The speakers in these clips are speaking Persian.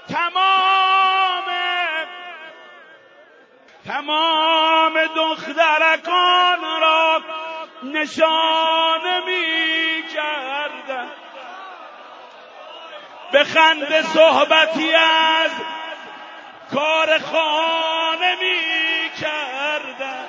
تمام دخترکان را نشانه می کردن، به خنده صحبتی از کار خانه می کردن.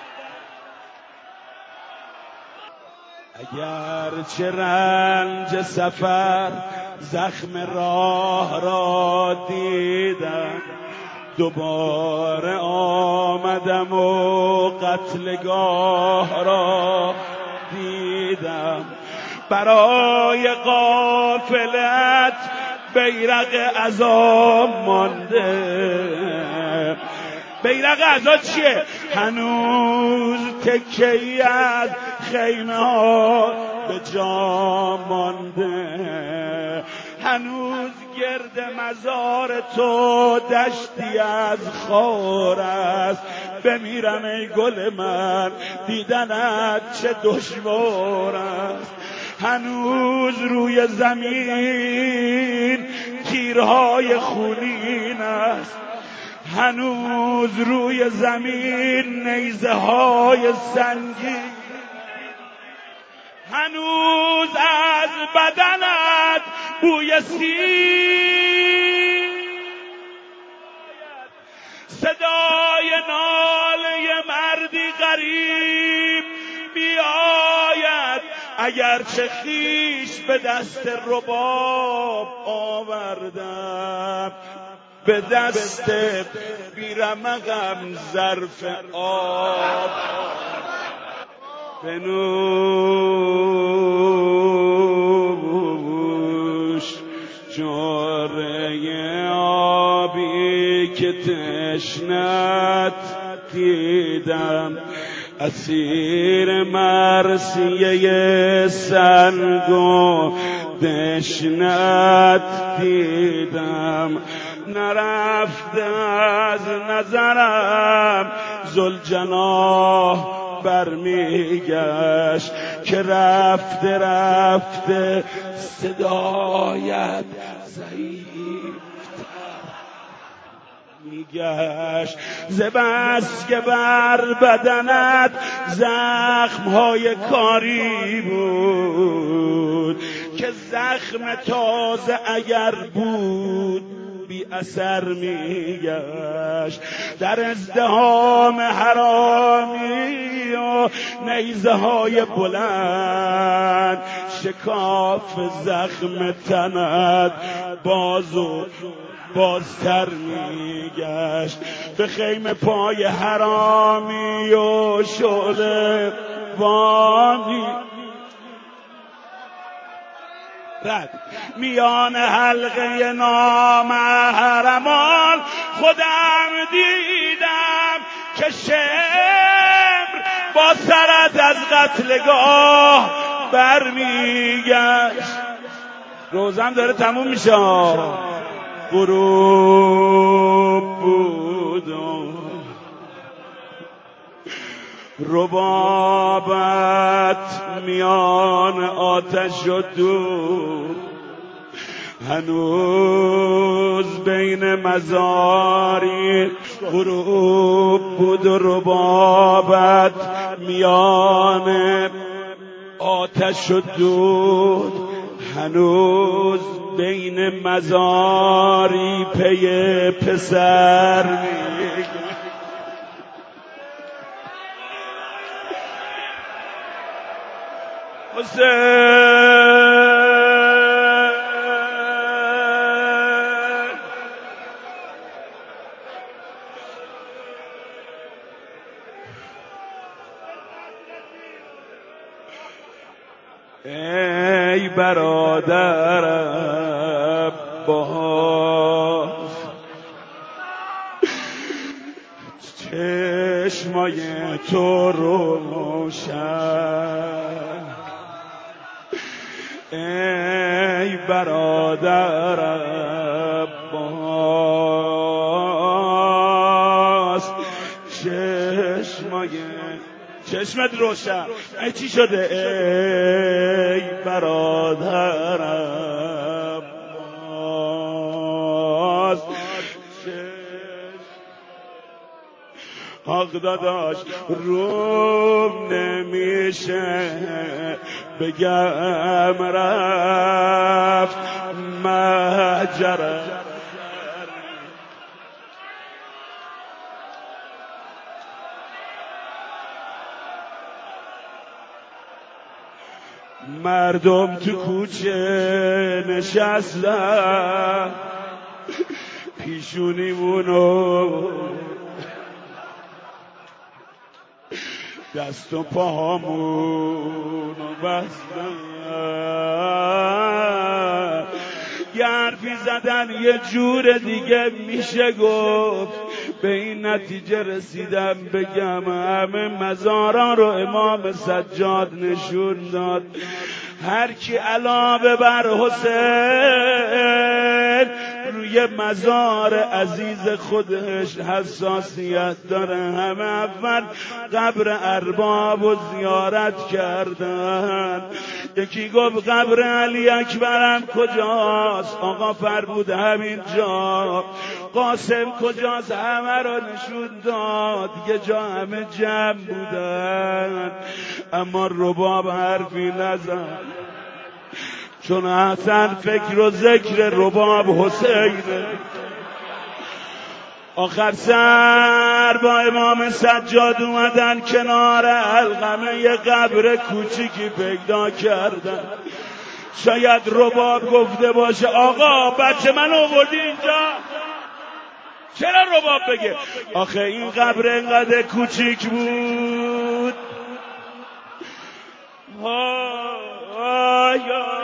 اگر چه رنج سفر زخم راه را دیدم، دوباره آمدم و قتلگاه را دیدم. برای قافلت بیرق عذاب مانده. بیرق عذاب چیه؟ هنوز تکه‌ای از خیمه ها به جا مانده، هنوز گرد مزار تو دشتی از خار است. بمیرم ای گل من، دیدنت چه دشوار است. هنوز روی زمین تیرهای خونین است، هنوز روی زمین نیزه های سنگین، هنوز از بدنت بوی سیر، صدای ناله مردی غریب میآید. اگرچه خویش به دست رباب آوردم، به دست بیرمقم ظرف آب. بنوش جاره آبی که تشنت دیدم، اسیر مرثیه سنگ و دشنت دیدم. نرفته از نظرم ذوالجناح برمیگشت، که رفته رفته صدایت ضعیفتر میگشت. ز بس که بر بدنت زخمهای کاری بود، که زخم تازه اگر بود بی اثر میگشت. در ازدحام حرامی و نیزه های بلند، شکاف زخم تنت باز و بازتر میگشت. به خیمه پای حرامی و شعله بانی رد میان حلقه نامحرمان خودم دیدم که شمر با سرت از قتلگاه برمیگشت. روزم داره تموم میشه، غروب بود ربابت میان آتش و دود، هنوز بین مزاری غروب بود و ربابت میان آتش و دود، هنوز بین مزاری پی پسر میگه. ای برادر عباس، چشمای تو روشن. ای برادر عباس، چشمت روشن. ای چی شده؟ ای برادر عباس، آق داداش روم نمیشه بگم رفت مهجره. مردم تو کوچه نشستن پیشونیمونو دست و پاهامونو بستن یه حرفی زدن یه جور دیگه میشه گفت به این نتیجه رسیدم بگم همه مزارا رو امام سجاد نشون داد هر کی علاوه بر حسین روی مزار عزیز خودش حساسیت داره همه اول قبر ارباب و زیارت کردن. یکی گفت قبر علی اکبرم کجاست؟ آقا فرمود همین جا. قاسم کجاست؟ همه رو نشون داد یه جا همه جمع بودن اما رباب حرفی نزد چون حسن فکر و ذکر رباب حسینه. آخر سر با امام سجاد اومدن کنار علقمه یه قبر کوچیکی پیدا کردن. شاید رباب گفته باشه آقا بچه من آوردی اینجا چرا رباب بگه آخه این قبر اینقدر کوچیک بود.